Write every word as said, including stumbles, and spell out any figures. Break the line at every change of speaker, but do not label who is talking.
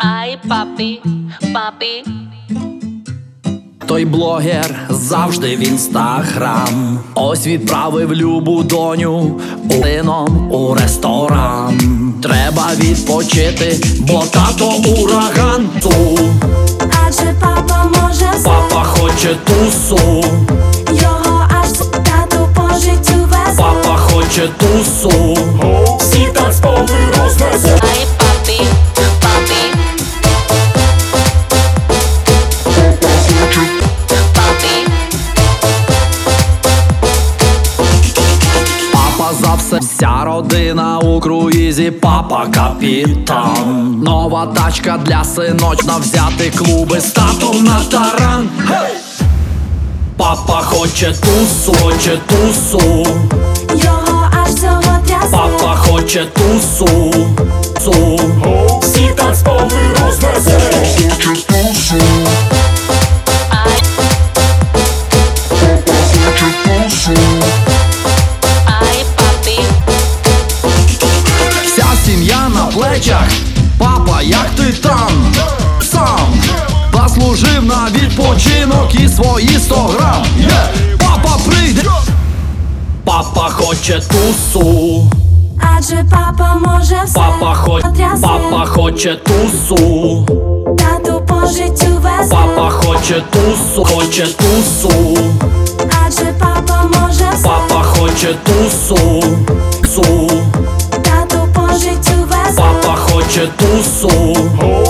Ай, папі, папі.
Той блогер завжди в інстаграм. Ось відправив любу доню сином у ресторан. Треба відпочити, бо тато ураган ту.
Адже папа може все.
Папа хоче тусу.
Його аж тату по життю везе.
Папа хоче тусу.
Всі танцполи рознесе.
Ай, папі, папі. Папі.
Папа за все, вся родина у круїзі, папа капітан. Нова тачка для синочка, взяти клуби з татом на таран. Гей! Папа хоче тусу, хоче тусу.
Його аж цього трясе.
Папа хоче тусу, тусу.
Всі танцполи рознесе.
Ай. Ай, папі.
Вся сім'я на плечах. Папа, як ти там? Сам заслужив на відпочинок і свої сто грам. Yeah! Папа прийде. Папа хоче тусу.
Адже папа може все.
Папа хоче,
Трясе.
папа хоче тусу.
Тату по життю везе.
Папа хоче тусу, хоче тусу.
Адже папа може все.
Папа хоче тусу, тусу.
Тату по життю везе.
Папа хоче тусу.